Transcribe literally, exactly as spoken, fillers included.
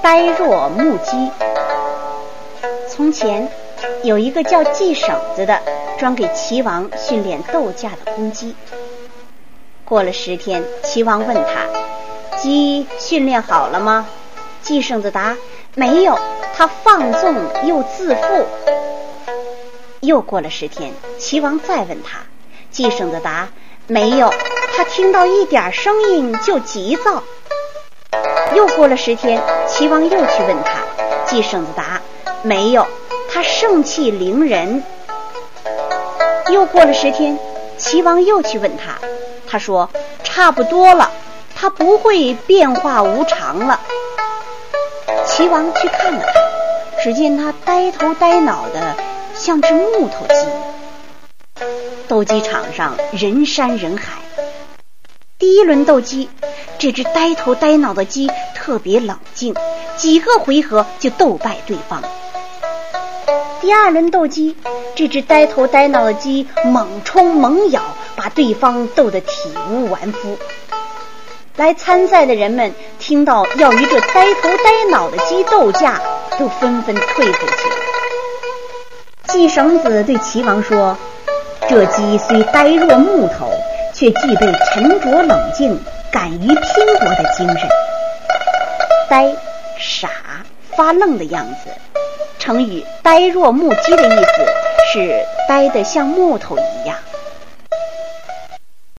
呆若木鸡。从前有一个叫系绳子的，专给齐王训练斗架的公鸡。过了十天，齐王问他，鸡训练好了吗？系绳子答，没有，它放纵又自负。又过了十天，齐王再问他，系绳子答，没有，他听到一点声音就急躁。又过了十天，齐王又去问他，系绳子答，没有，他盛气凌人。又过了十天，齐王又去问他，他说差不多了，他不会变化无常了。齐王去看了看，只见他呆头呆脑的，像只木头鸡。斗鸡场上人山人海，第一轮斗鸡，这只呆头呆脑的鸡特别冷静，几个回合就斗败对方。第二轮斗鸡，这只呆头呆脑的鸡猛冲猛咬，把对方斗得体无完肤。来参赛的人们听到要与这呆头呆脑的鸡斗架，都纷纷退回去了。系绳子对齐王说，这鸡虽呆若木头，却具备沉着冷静、敢于拼搏的精神。呆、傻、发愣的样子，成语呆若木鸡的意思是呆得像木头一样。